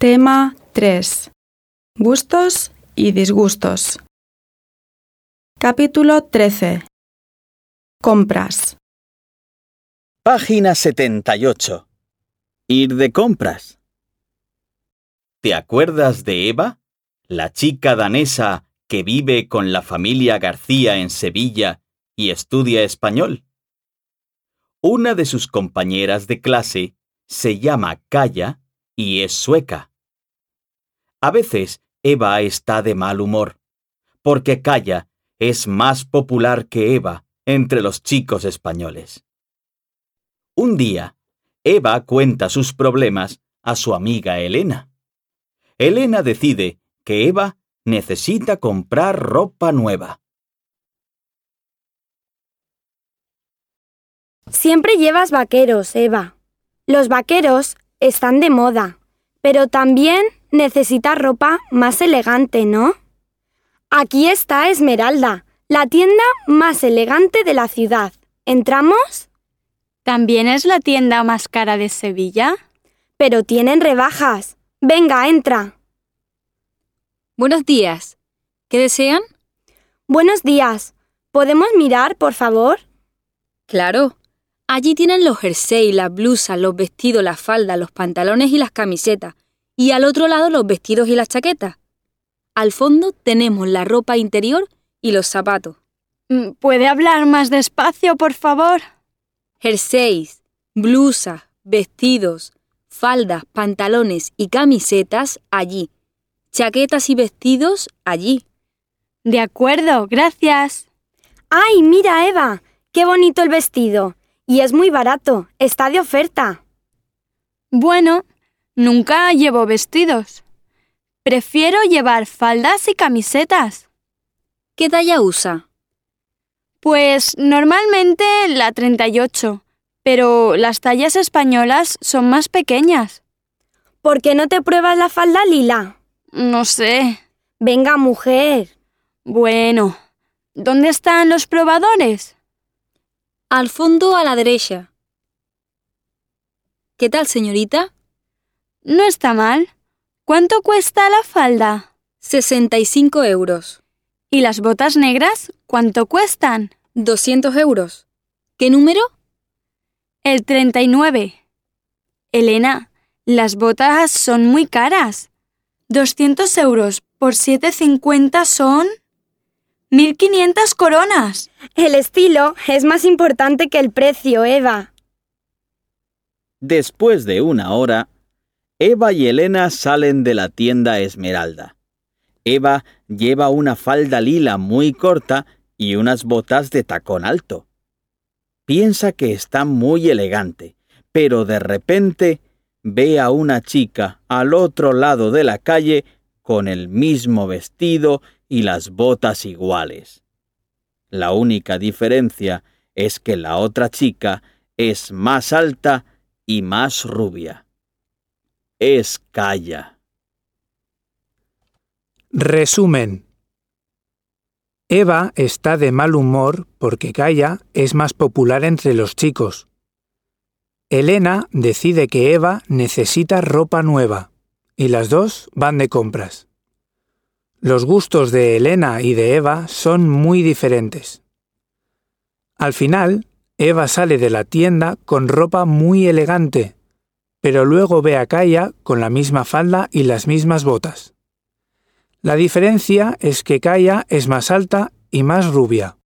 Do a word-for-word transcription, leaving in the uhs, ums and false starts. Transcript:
Tema tres. Gustos y disgustos. Capítulo trece. Compras. Página setenta y ocho. Ir de compras. ¿Te acuerdas de Eva, la chica danesa que vive con la familia García en Sevilla y estudia español? Una de sus compañeras de clase se llama Kaya y es sueca. A veces Eva está de mal humor, porque Kaya es más popular que Eva entre los chicos españoles. Un día, Eva cuenta sus problemas a su amiga Elena. Elena decide que Eva necesita comprar ropa nueva. Siempre llevas vaqueros, Eva. Los vaqueros están de moda, pero también necesitas ropa más elegante, ¿no? Aquí está Esmeralda, la tienda más elegante de la ciudad. ¿Entramos? ¿También es la tienda más cara de Sevilla? Pero tienen rebajas. Venga, entra. Buenos días. ¿Qué desean? Buenos días. ¿Podemos mirar, por favor? Claro. Allí tienen los jerseys, las blusas, los vestidos, las faldas, los pantalones y las camisetas. Y al otro lado los vestidos y las chaquetas. Al fondo tenemos la ropa interior y los zapatos. ¿Puede hablar más despacio, por favor? Jerseys, blusas, vestidos, faldas, pantalones y camisetas allí. Chaquetas y vestidos allí. De acuerdo, gracias. ¡Ay, mira, Eva! ¡Qué bonito el vestido! Y es muy barato, está de oferta. Bueno, nunca llevo vestidos. Prefiero llevar faldas y camisetas. ¿Qué talla usa? Pues normalmente la treinta y ocho, pero las tallas españolas son más pequeñas. ¿Por qué no te pruebas la falda lila? No sé. Venga, mujer. Bueno, ¿dónde están los probadores? Al fondo a la derecha. ¿Qué tal, señorita? No está mal. ¿Cuánto cuesta la falda? sesenta y cinco euros. ¿Y las botas negras cuánto cuestan? doscientos euros. ¿Qué número? El treinta y nueve. Elena, las botas son muy caras. doscientos euros por siete cincuenta son mil quinientas coronas. El estilo es más importante que el precio, Eva. Después de una hora, Eva y Elena salen de la tienda Esmeralda. Eva lleva una falda lila muy corta y unas botas de tacón alto. Piensa que está muy elegante, pero de repente ve a una chica al otro lado de la calle con el mismo vestido y las botas iguales. La única diferencia es que la otra chica es más alta y más rubia. Es Kaya. Resumen. Eva está de mal humor porque Kaya es más popular entre los chicos. Elena decide que Eva necesita ropa nueva y las dos van de compras. Los gustos de Elena y de Eva son muy diferentes. Al final, Eva sale de la tienda con ropa muy elegante, pero luego ve a Kaya con la misma falda y las mismas botas. La diferencia es que Kaya es más alta y más rubia.